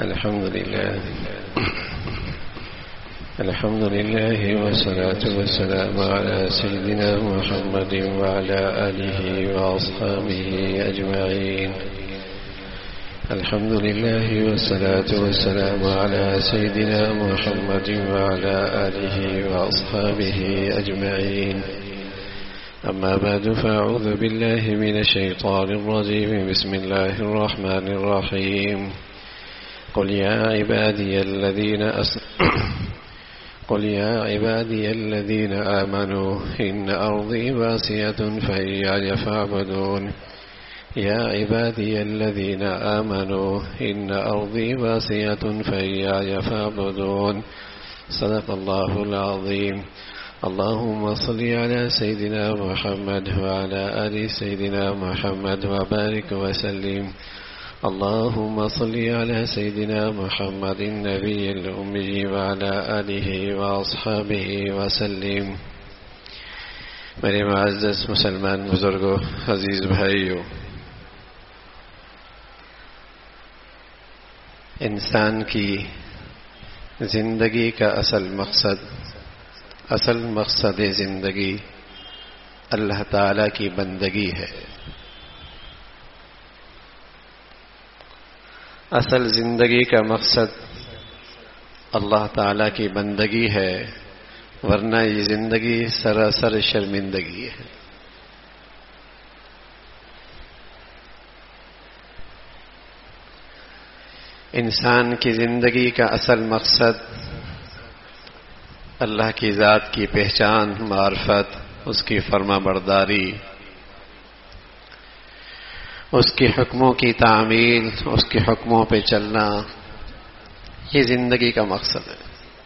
الحمد لله والصلاة والسلام على سيدنا محمد وعلى آله وأصحابه أجمعين. الحمد لله والصلاة والسلام على سيدنا محمد وعلى آله وأصحابه أجمعين. أما بعد فأعوذ بالله من الشيطان الرجيم. بسم الله الرحمن الرحيم. قل يا عبادي الذين آمنوا إن أرضي واسعة فإياي فاعبدون. يا عبادي الذين آمنوا إن أرضي واسعة فإياي فاعبدون. صدق الله العظيم. اللهم صل على سيدنا محمد وعلى آل سيدنا محمد وبارك وسلم. اللهم صل على سيدنا محمد النبي الأمي وعلى آله وأصحابه وسلم. میرے معزز مسلمان بزرگوں، عزیز بھائیوں، انسان کی زندگی کا اصل مقصد زندگی اللہ تعالی کی بندگی ہے. اصل زندگی کا مقصد اللہ تعالی کی بندگی ہے، ورنہ یہ زندگی سراسر شرمندگی ہے. انسان کی زندگی کا اصل مقصد اللہ کی ذات کی پہچان، معرفت، اس کی فرما برداری، اس کے حکموں کی تعمیل، اس کے حکموں پہ چلنا، یہ زندگی کا مقصد ہے.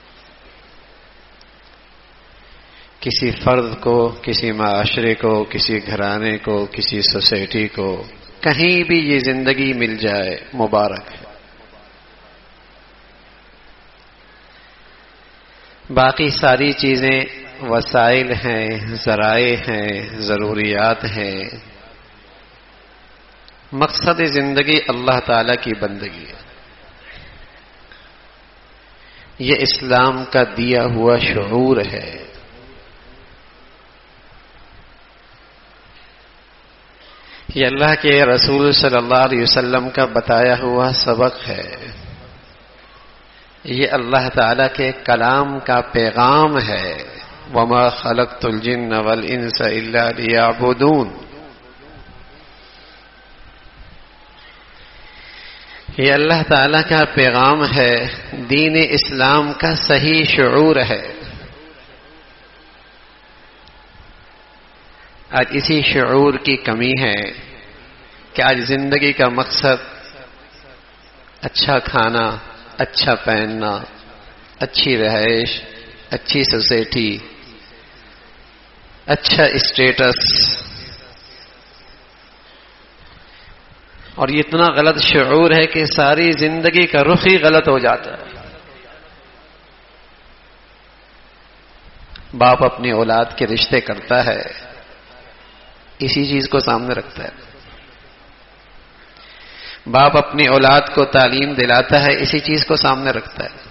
کسی فرد کو، کسی معاشرے کو، کسی گھرانے کو، کسی سوسائٹی کو کہیں بھی یہ زندگی مل جائے مبارک ہے. باقی ساری چیزیں وسائل ہیں، ذرائع ہیں، ضروریات ہیں. مقصد زندگی اللہ تعالی کی بندگی ہے. یہ اسلام کا دیا ہوا شعور ہے. یہ اللہ کے رسول صلی اللہ علیہ وسلم کا بتایا ہوا سبق ہے. یہ اللہ تعالی کے کلام کا پیغام ہے. وما خلقت الجن والانس الا لیعبدون. یہ اللہ تعالی کا پیغام ہے، دین اسلام کا صحیح شعور ہے. آج اسی شعور کی کمی ہے کہ آج زندگی کا مقصد اچھا کھانا، اچھا پہننا، اچھی رہائش، اچھی سوسائٹی، اچھا اسٹیٹس، اور یہ اتنا غلط شعور ہے کہ ساری زندگی کا رخ ہی غلط ہو جاتا ہے. باپ اپنی اولاد کے رشتے کرتا ہے، اسی چیز کو سامنے رکھتا ہے. باپ اپنی اولاد کو تعلیم دلاتا ہے، اسی چیز کو سامنے رکھتا ہے.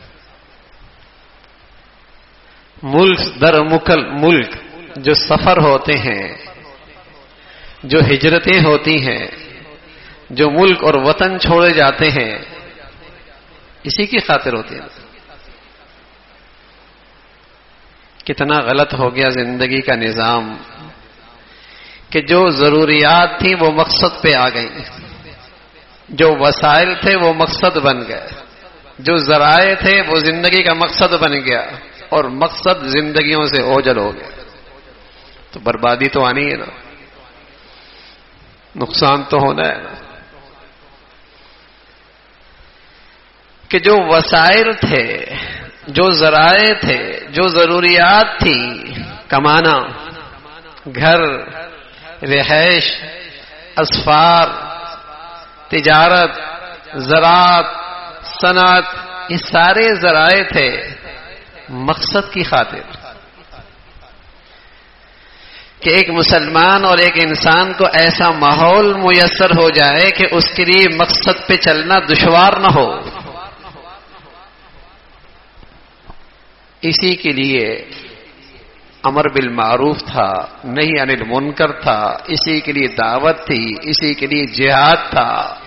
ملک در ملک جو سفر ہوتے ہیں، جو ہجرتیں ہوتی ہیں، جو ملک اور وطن چھوڑے جاتے ہیں، اسی کی خاطر ہوتی ہیں. کتنا غلط ہو گیا زندگی کا نظام کہ جو ضروریات تھیں وہ مقصد پہ آ گئیں، جو وسائل تھے وہ مقصد بن گئے، جو ذرائع تھے وہ زندگی کا مقصد بن گیا، اور مقصد زندگیوں سے اوجھل ہو گیا. تو بربادی تو آنی ہے نا، نقصان تو ہونا ہے نا. کہ جو وسائل تھے، جو ذرائع تھے، جو ضروریات تھی، کمانا، گھر، رہائش، اسفار، تجارت، زراعت، صنعت، یہ سارے ذرائع تھے مقصد کی خاطر. کہ ایک مسلمان اور ایک انسان کو ایسا ماحول میسر ہو جائے کہ اس کے لیے مقصد پہ چلنا دشوار نہ ہو. اسی کے لیے امر بالمعروف تھا، نہی عن المنکر تھا، اسی کے لیے دعوت تھی، اسی کے لیے جہاد تھا،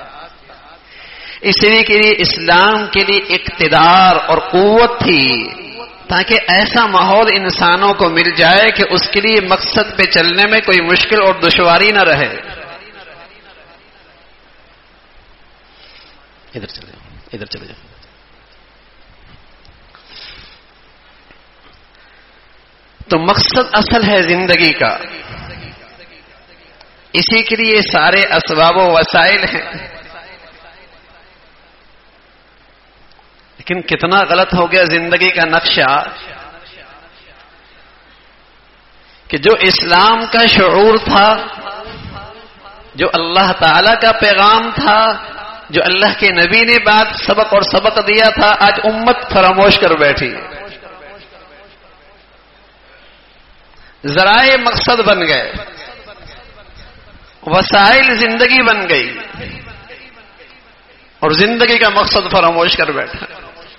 اسی کے لیے اسلام کے لیے اقتدار اور قوت تھی، تاکہ ایسا ماحول انسانوں کو مل جائے کہ اس کے لیے مقصد پہ چلنے میں کوئی مشکل اور دشواری نہ رہے۔ ادھر چلے جاؤ، ادھر چلے جاؤ۔ تو مقصد اصل ہے زندگی کا، اسی کے لیے سارے اسباب و وسائل ہیں، لیکن کتنا غلط ہو گیا زندگی کا نقشہ کہ جو اسلام کا شعور تھا، جو اللہ تعالی کا پیغام تھا، جو اللہ کے نبی نے بات سبق اور سبق دیا تھا، آج امت فراموش کر بیٹھی، ذرائع مقصد بن گئے، وسائل زندگی بن گئی، اور زندگی کا مقصد فراموش کر بیٹھا۔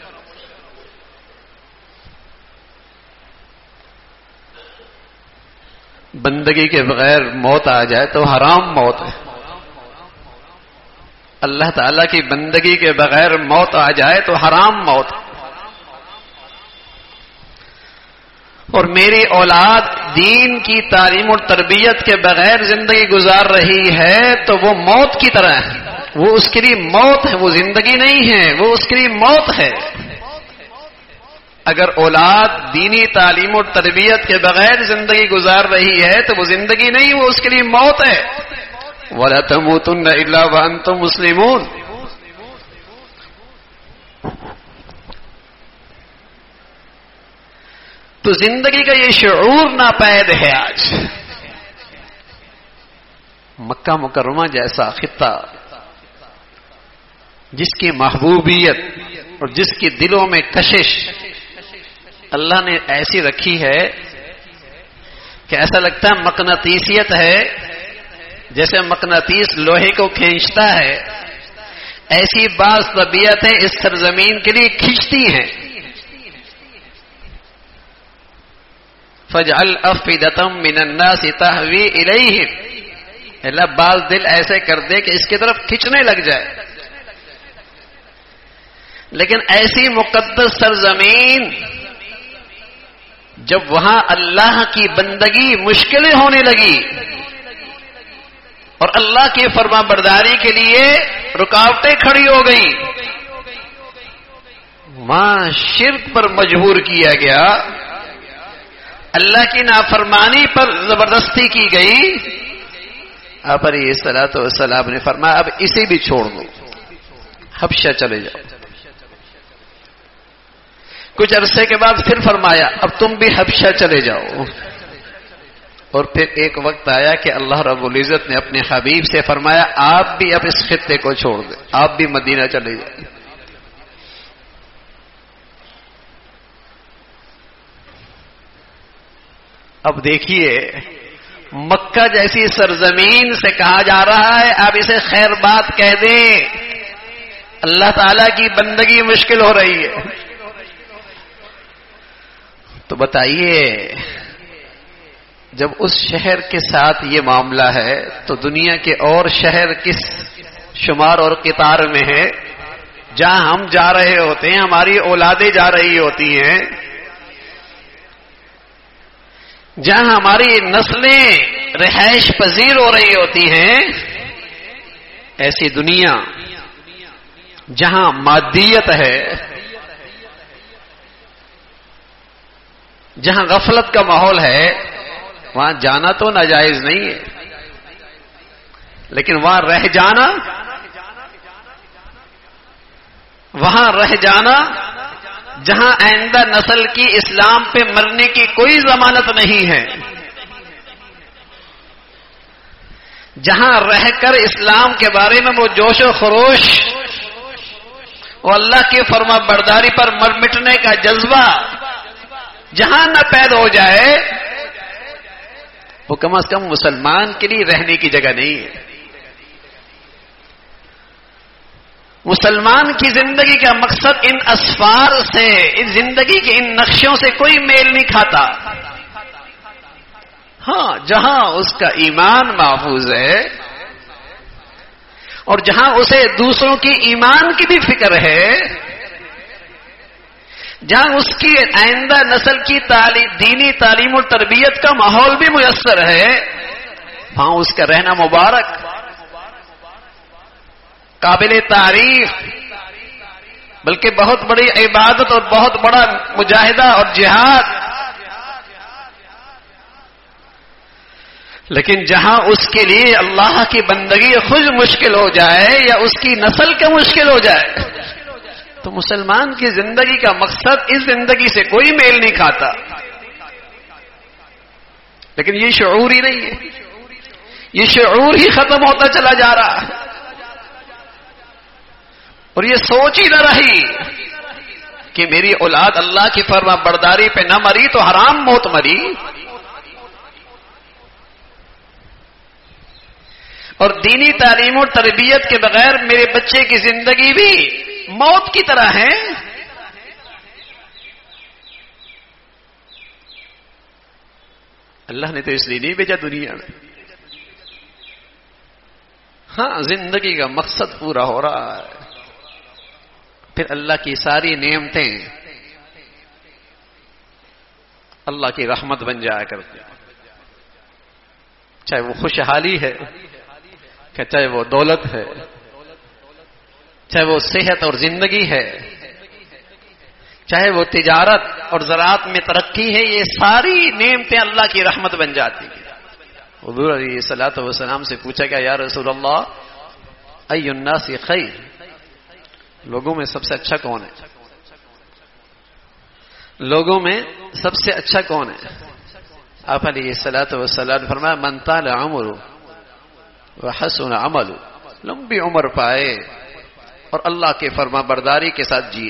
بندگی کے بغیر موت آ جائے تو حرام موت ہے، اللہ تعالیٰ کی بندگی کے بغیر موت آ جائے تو حرام موت ہے۔ اور میری اولاد دین کی تعلیم اور تربیت کے بغیر زندگی گزار رہی ہے تو وہ موت کی طرح ہے، وہ اس کے لیے موت ہے، وہ زندگی نہیں ہے، وہ اس کے لیے موت ہے۔ اگر اولاد دینی تعلیم اور تربیت کے بغیر زندگی گزار رہی ہے تو وہ زندگی نہیں، وہ اس کے لیے موت ہے۔ وَلَا تَمُوتُنَّ إِلَّا وَأَنْتُمْ مُسْلِمُونَ۔ تو زندگی کا یہ شعور ناپید ہے آج۔ مکہ مکرمہ جیسا خطہ جس کی محبوبیت اور جس کی دلوں میں کشش اللہ نے ایسی رکھی ہے کہ ایسا لگتا ہے مقناطیسیت ہے، جیسے مقناطیس لوہے کو کھینچتا ہے، ایسی بعض طبیعتیں اس سرزمین کے لیے کھینچتی ہیں۔ فَاجْعَلْ أَفْئِدَةً مِّنَ النَّاسِ تَهْوِي إِلَيْهِمْ، اللہ بعض دل ایسے کر دے کہ اس کی طرف کھینچنے لگ جائے۔ لیکن ایسی مقدس سرزمین جب وہاں اللہ کی بندگی مشکلیں ہونے لگی اور اللہ کی فرما برداری کے لیے رکاوٹیں کھڑی ہو گئی، وہاں شرک پر مجبور کیا گیا، اللہ کی نافرمانی پر زبردستی کی گئی، آپ علیہ الصلوۃ والسلام نے فرمایا اب اسے بھی چھوڑ دو، حبشہ چلے جاؤ۔ کچھ عرصے کے بعد پھر فرمایا اب تم بھی حبشہ چلے جاؤ۔ اور پھر ایک وقت آیا کہ اللہ رب العزت نے اپنے حبیب سے فرمایا آپ بھی اب اس خطے کو چھوڑ دیں، آپ بھی مدینہ چلے جائیں۔ اب دیکھیے مکہ جیسی سرزمین سے کہا جا رہا ہے آپ اسے خیر بات کہہ دیں، اللہ تعالی کی بندگی مشکل ہو رہی ہے۔ تو بتائیے جب اس شہر کے ساتھ یہ معاملہ ہے تو دنیا کے اور شہر کس شمار اور قطار میں ہے؟ جہاں ہم جا رہے ہوتے ہیں، ہماری اولادیں جا رہی ہوتی ہیں، جہاں ہماری نسلیں رہائش پذیر ہو رہی ہوتی ہیں، ایسی دنیا جہاں مادیت ہے، جہاں غفلت کا ماحول ہے، وہاں جانا تو ناجائز نہیں ہے، لیکن وہاں رہ جانا، وہاں رہ جانا جہاں آئندہ نسل کی اسلام پہ مرنے کی کوئی ضمانت نہیں ہے، جہاں رہ کر اسلام کے بارے میں وہ جوش و خروش، وہ اللہ کی فرما برداری پر مر مٹنے کا جذبہ جہاں نہ پید ہو جائے، وہ کم از کم مسلمان کے لیے رہنے کی جگہ نہیں ہے۔ مسلمان کی زندگی کا مقصد ان اسفار سے، ان زندگی کے ان نقشوں سے کوئی میل نہیں کھاتا۔ ہاں، جہاں اس کا ایمان محفوظ ہے اور جہاں اسے دوسروں کی ایمان کی بھی فکر ہے، جہاں اس کی آئندہ نسل کی دینی تعلیم و تربیت کا ماحول بھی میسر ہے، وہاں اس کا رہنا مبارک، قابل تعریف، بلکہ بہت بڑی عبادت اور بہت بڑا مجاہدہ اور جہاد۔ لیکن جہاں اس کے لیے اللہ کی بندگی خود مشکل ہو جائے یا اس کی نسل کا مشکل ہو جائے، تو مسلمان کی زندگی کا مقصد اس زندگی سے کوئی میل نہیں کھاتا۔ لیکن یہ شعور ہی نہیں ہے، یہ شعور ہی ختم ہوتا چلا جا رہا ہے، اور یہ سوچ ہی نہ رہی کہ میری اولاد اللہ کی فرما برداری پہ نہ مری تو حرام موت مری، اور دینی تعلیم و تربیت کے بغیر میرے بچے کی زندگی بھی موت کی طرح ہے۔ اللہ نے تو اس لیے نہیں بھیجا دنیا میں۔ ہاں، زندگی کا مقصد پورا ہو رہا ہے، پھر اللہ کی ساری نعمتیں اللہ کی رحمت بن جایا کرتی، چاہے وہ خوشحالی ہے، چاہے وہ دولت ہے، چاہے وہ صحت اور زندگی ہے، چاہے وہ تجارت اور زراعت میں ترقی ہے، یہ ساری نعمتیں اللہ کی رحمت بن جاتی ہیں۔ حضور علیہ الصلوۃ والسلام سے پوچھا گیا، یا رسول اللہ ای الناس خیر، لوگوں میں سب سے اچھا کون ہے؟ لوگوں میں سب سے اچھا کون ہے؟ آپ علیہ الصلوۃ والسلام نے فرمایا، من طال عمره وحسن عمل، لمبی عمر پائے اور اللہ کے فرما برداری کے ساتھ جیے۔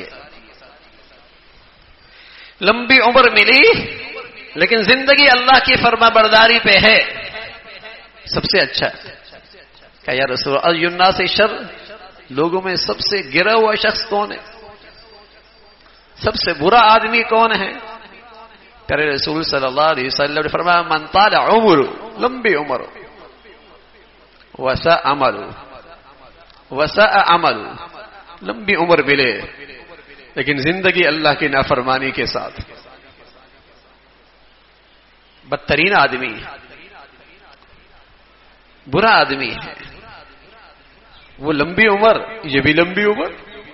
لمبی عمر ملی لیکن زندگی اللہ کی فرما برداری پہ ہے، سب سے اچھا۔ کہ یا رسول اللہ الناس شر، لوگوں میں سب سے گرا ہوا شخص کون ہے؟ سب سے برا آدمی کون ہے؟ پیارے رسول صلی اللہ علیہ وسلم نے فرمایا، من طال عمر، لمبی عمر، وساء عمل، وساء عمل، لمبی عمر ملے لیکن زندگی اللہ کی نافرمانی کے ساتھ، بدترین آدمی، برا آدمی ہے وہ۔ لمبی عمر، یہ بھی لمبی عمر،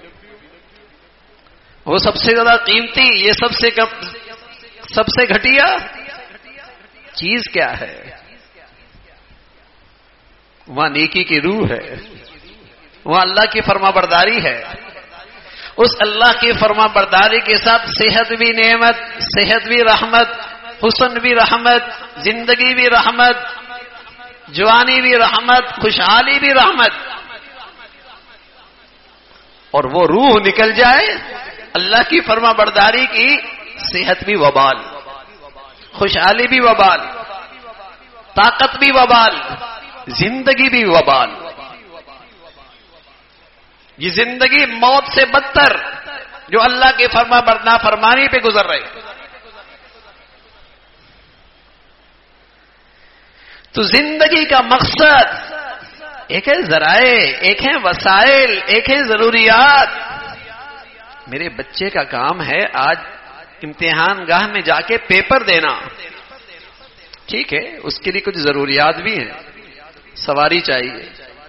وہ سب سے زیادہ قیمتی، یہ سب سے گھٹیا چیز کیا ہے؟ وہاں نیکی کی روح ہے، وہاں اللہ کی فرما برداری ہے۔ اس اللہ کی فرما برداری کے ساتھ صحت بھی نعمت، صحت بھی رحمت، حسن بھی رحمت، زندگی بھی رحمت، جوانی بھی رحمت، خوشحالی بھی رحمت، اور وہ روح نکل جائے اللہ کی فرما برداری کی، صحت بھی وبال، خوشحالی بھی وبال، طاقت بھی وبال، زندگی بھی وبال۔ یہ زندگی موت سے بدتر جو اللہ کے فرما بردار فرمانی پہ گزر رہے۔ تو زندگی کا مقصد ایک ہے ذرائع، ایک ہے وسائل، ایک ہے ضروریات۔ میرے بچے کا کام ہے آج امتحان گاہ میں جا کے پیپر دینا، ٹھیک ہے، اس کے لیے کچھ ضروریات بھی ہیں، سواری چاہیے،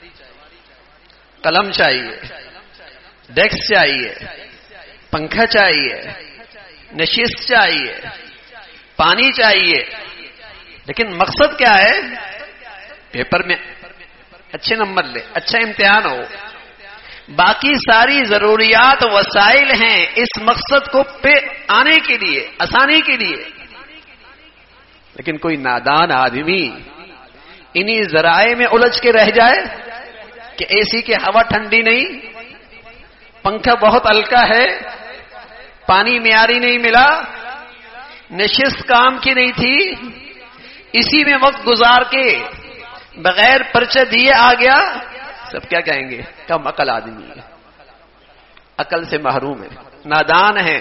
قلم چاہیے، ڈیسک چاہیے، پنکھا چاہیے، نشست چاہیے، پانی چاہیے، لیکن مقصد کیا ہے؟ پیپر میں اچھے نمبر لے، اچھا امتحان ہو۔ باقی ساری ضروریات وسائل ہیں اس مقصد کو پہ آنے کے لیے، آسانی کے لیے، لیکن کوئی نادان آدمی انہی ذرائع میں الجھ کے رہ جائے کہ اے سی کی ہوا ٹھنڈی نہیں، پنکھا بہت ہلکا ہے، پانی معیاری نہیں ملا، نشست کام کی نہیں تھی، اسی میں وقت گزار کے بغیر پرچہ دیے آ گیا، سب کیا کہیں گے؟ کم عقل آدمی ہے۔ عقل سے محروم ہے، نادان ہے،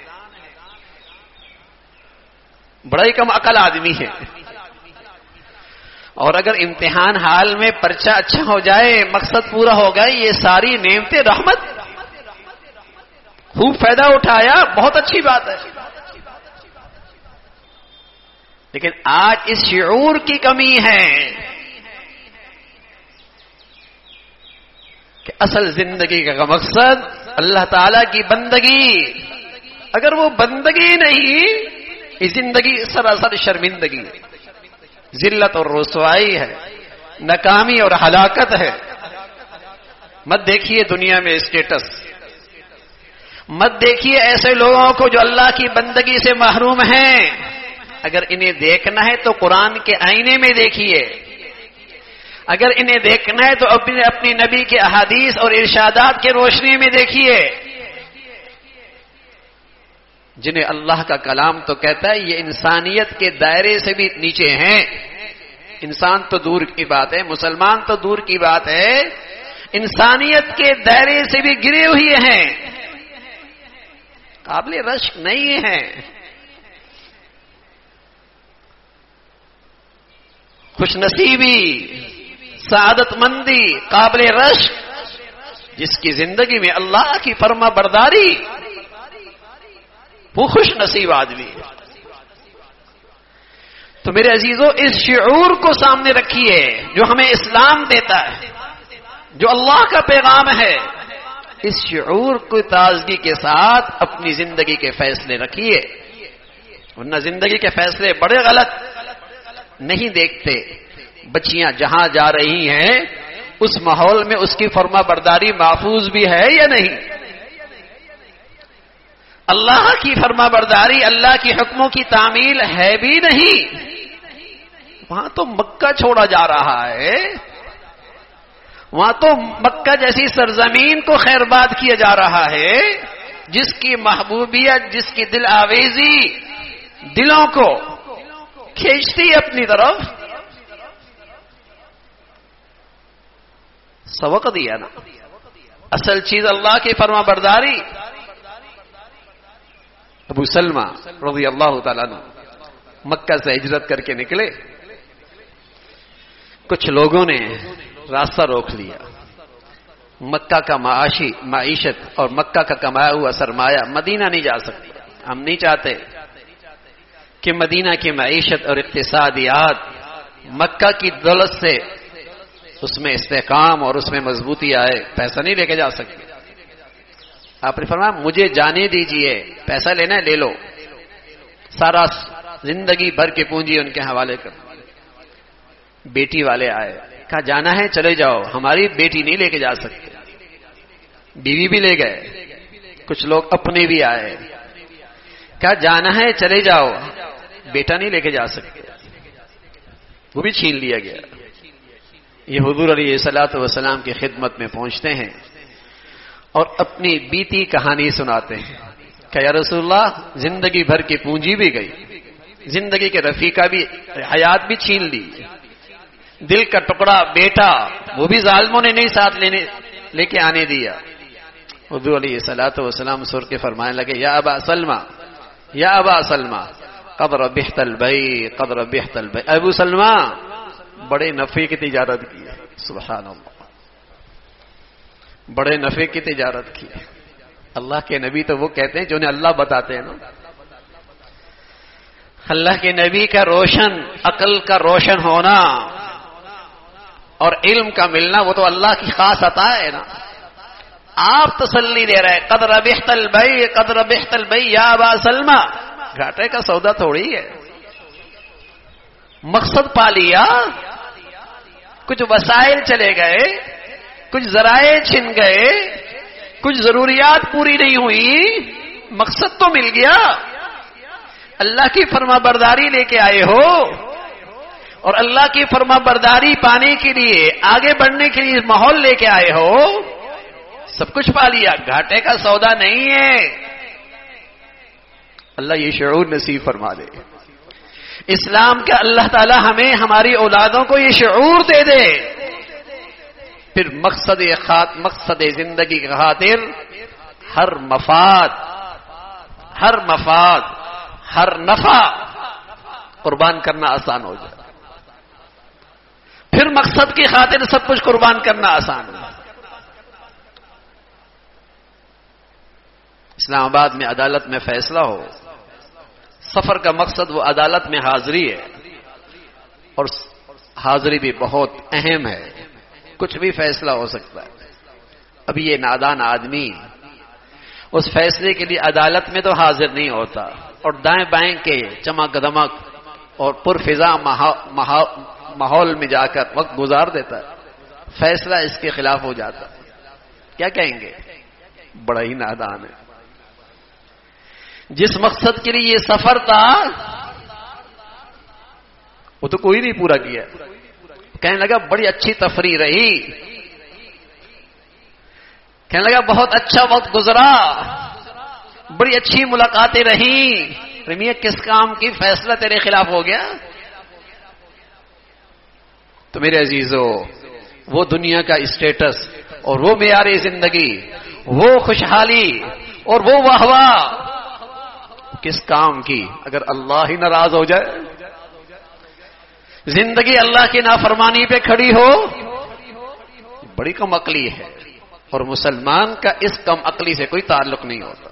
بڑا ہی کم عقل آدمی ہے. اور اگر امتحان حال میں پرچہ اچھا ہو جائے، مقصد پورا ہو گئے، یہ ساری نعمتیں رحمت، خوب فائدہ اٹھایا، بہت اچھی بات ہے. لیکن آج اس شعور کی کمی ہے کہ اصل زندگی کا مقصد اللہ تعالی کی بندگی. اگر وہ بندگی نہیں، یہ زندگی سراسر شرمندگی ہے، ذلت اور رسوائی ہے، ناکامی اور ہلاکت ہے. مت دیکھیے دنیا میں اسٹیٹس، مت دیکھیے ایسے لوگوں کو جو اللہ کی بندگی سے محروم ہیں. اگر انہیں دیکھنا ہے تو قرآن کے آئینے میں دیکھیے، اگر انہیں دیکھنا ہے تو اپنی نبی کے احادیث اور ارشادات کے روشنی میں دیکھیے، جنہیں اللہ کا کلام تو کہتا ہے یہ انسانیت کے دائرے سے بھی نیچے ہیں. انسان تو دور کی بات ہے، مسلمان تو دور کی بات ہے، انسانیت کے دائرے سے بھی گرے ہوئے ہیں، قابل رشک نہیں ہیں. خوش نصیبی، سعادت مندی، قابل رشک جس کی زندگی میں اللہ کی فرما برداری، وہ خوش نصیب آدمی ہے. تو میرے عزیزو، اس شعور کو سامنے رکھیے جو ہمیں اسلام دیتا ہے، جو اللہ کا پیغام ہے. اس شعور کو تازگی کے ساتھ اپنی زندگی کے فیصلے رکھیے، ورنہ زندگی کے فیصلے بڑے غلط. نہیں دیکھتے بچیاں جہاں جا رہی ہیں اس ماحول میں اس کی فرما برداری محفوظ بھی ہے یا نہیں، اللہ کی فرما برداری، اللہ کی حکموں کی تعمیل ہے بھی نہیں. وہاں تو مکہ چھوڑا جا رہا ہے، وہاں تو مکہ جیسی سرزمین کو خیرباد کیا جا رہا ہے، جس کی محبوبیت، جس کی دل آویزی دلوں کو کھینچتی اپنی طرف. سبق دیا نا، اصل چیز اللہ کی فرما برداری. ابو سلمہ رضی اللہ تعالیٰ عنہ مکہ سے ہجرت کر کے نکلے. کچھ لوگوں نے راستہ روک لیا. مکہ کا معیشت اور مکہ کا کمایا ہوا سرمایہ مدینہ نہیں جا سکتا. ہم نہیں چاہتے کہ مدینہ کی معیشت اور اقتصادیات مکہ کی دولت سے اس میں استحکام اور اس میں مضبوطی آئے. پیسہ نہیں لے کے جا سکتے. آپ نے فرمایا مجھے جانے دیجئے، پیسہ لینا ہے لے لو. سارا زندگی بھر کی پونجی ان کے حوالے کر. بیٹی والے آئے، کہا جانا ہے چلے جاؤ، ہماری بیٹی نہیں لے کے جا سکتے. بیوی بھی لے گئے. کچھ لوگ اپنے بھی آئے، کہا جانا ہے چلے جاؤ، بیٹا نہیں لے کے جا سکتے. وہ بھی چھین لیا گیا. یہ حضور علیہ الصلوۃ والسلام کی خدمت میں پہنچتے ہیں اور اپنی بیتی کہانی سناتے ہیں کہ یا رسول اللہ زندگی بھر کی پونجی بھی گئی، زندگی کے رفیقہ بھی، حیات بھی چھین لی، دل کا ٹکڑا بیٹا وہ بھی ظالموں نے نہیں ساتھ لے کے آنے دیا. حضور علیہ الصلوۃ والسلام سر کے فرمانے لگے یا ابا سلمہ، یا ابا سلمہ قد ربحت البیع، قد ربحت البیع. ابو سلمہ بڑے نفع کی تجارت کی ہے. سبحان اللہ، بڑے نفع کی تجارت کی. اللہ کے نبی تو وہ کہتے ہیں جو انہیں اللہ بتاتے ہیں نا. اللہ کے نبی کا روشن، عقل کا روشن ہونا اور علم کا ملنا وہ تو اللہ کی خاص عطا ہے نا. آپ تسلی دے رہے قد ربحت البیع، قد ربحت البیع یا ابا سلمہ. گھاٹے کا سودا تھوڑی ہے، مقصد پا لیا. کچھ وسائل چلے گئے، کچھ ذرائع چھن گئے، کچھ ضروریات پوری نہیں ہوئی، مقصد تو مل گیا. اللہ کی فرما برداری لے کے آئے ہو اور اللہ کی فرما برداری پانے کے لیے، آگے بڑھنے کے لیے ماحول لے کے آئے ہو، سب کچھ پا لیا. گھاٹے کا سودا نہیں ہے. اللہ یہ شعور نصیب فرما دے. اسلام کا اللہ تعالی ہمیں، ہماری اولادوں کو یہ شعور دے دے. پھر مقصد زندگی کی خاطر ہر مفاد، ہر نفع قربان کرنا آسان ہو جائے، پھر مقصد کی خاطر سب کچھ قربان کرنا آسان ہو جائے۔ اسلام آباد میں عدالت میں فیصلہ ہو، سفر کا مقصد وہ عدالت میں حاضری ہے، اور حاضری بھی بہت اہم ہے، کچھ بھی فیصلہ ہو سکتا ہے۔ ابھی یہ نادان آدمی اس فیصلے کے لیے عدالت میں تو حاضر نہیں ہوتا، اور دائیں بائیں کے چمک دمک اور پرفضا ماحول میں جا کر وقت گزار دیتا ہے، فیصلہ اس کے خلاف ہو جاتا ہے، کیا کہیں گے؟ بڑا ہی نادان ہے۔ جس مقصد کے لیے یہ سفر تھا وہ تو کوئی نہیں پورا کیا، کہنے لگا بڑی اچھی تفریح رہی، کہنے لگا بہت اچھا وقت گزرا، بڑی اچھی ملاقاتیں رہیں، میاں کس کام کی فیصلہ تیرے خلاف ہو گیا؟ تو میرے عزیزو، وہ دنیا کا اسٹیٹس اور وہ معیار زندگی، وہ خوشحالی اور وہ واہ کس کام کی اگر اللہ ہی ناراض ہو جائے؟ زندگی اللہ کی نافرمانی پہ کھڑی ہو، بڑی کم عقلی ہے، اور مسلمان کا اس کم عقلی سے کوئی تعلق نہیں ہوتا،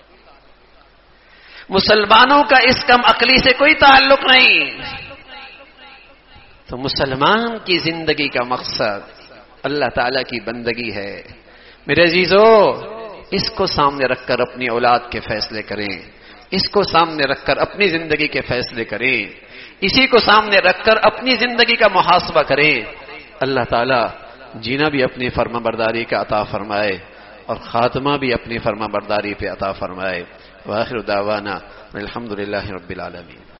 مسلمانوں کا اس کم عقلی سے کوئی تعلق نہیں۔ تو مسلمان کی زندگی کا مقصد اللہ تعالی کی بندگی ہے۔ میرے عزیزو، اس کو سامنے رکھ کر اپنی اولاد کے فیصلے کریں، اس کو سامنے رکھ کر اپنی زندگی کے فیصلے کریں، اسی کو سامنے رکھ کر اپنی زندگی کا محاسبہ کریں۔ اللہ تعالی جینا بھی اپنی فرما برداری کا عطا فرمائے اور خاتمہ بھی اپنی فرما برداری پہ عطا فرمائے۔ وآخر دعوانا الحمدللہ رب العالمین۔